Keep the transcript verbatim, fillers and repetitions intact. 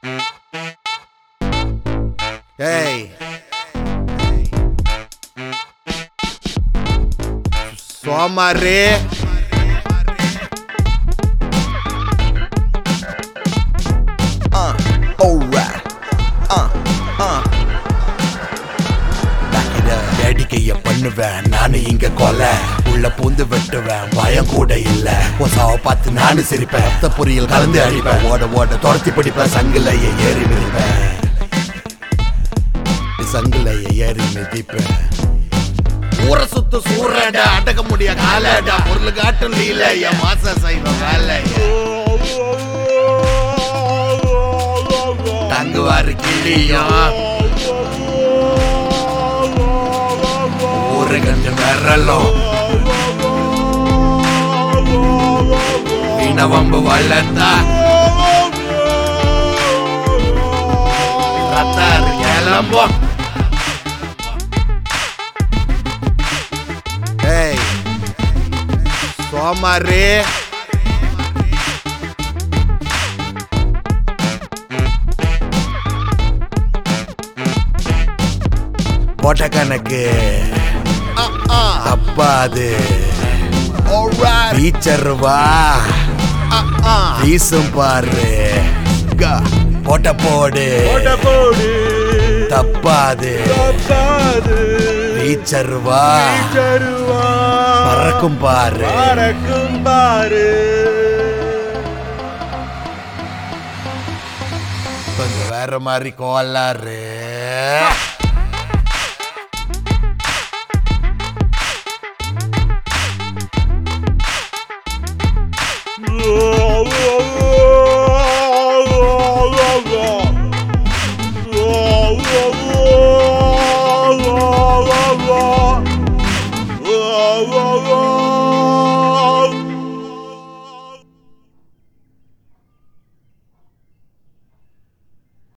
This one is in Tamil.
Hey. Somare. Uh, alright. Uh, uh. வேடிக்கைய பண்ணுவேன் நானு இங்க கொலை உள்ள பூந்து வெட்டுவேன் பயம் கூட இல்ல ஒசாவ பார்த்து நானு சிரிப்பேன் ரத்த பொரியல் கலந்து அடிப்பேன் ஓட ஓட துரத்தி பிடிப்பேன் சங்கிலைய ஏறி மிதிப்பேன் சங்கிலைய ஏறி மிதிப்பேன் ஊர சுத்து சூறடா அடக்க முடிய காலடா பொருள் காட்டும் லீல என் மாச செய்வ வேலை தங்குவாரு கிளியும் கொஞ்சம் வரலும் வீணவம்பு வளர்த்தா ரத்தாரு கிளம்போ. Hey, சோமாரி போட்ட கணக்கு தப்பாது டீச்சர்வா வீசும் பாரு போட்ட போடு தப்பாது டீச்சர்வா பறக்கும் பாரு கொஞ்சம் வேற மாதிரி கோளாறு Oh,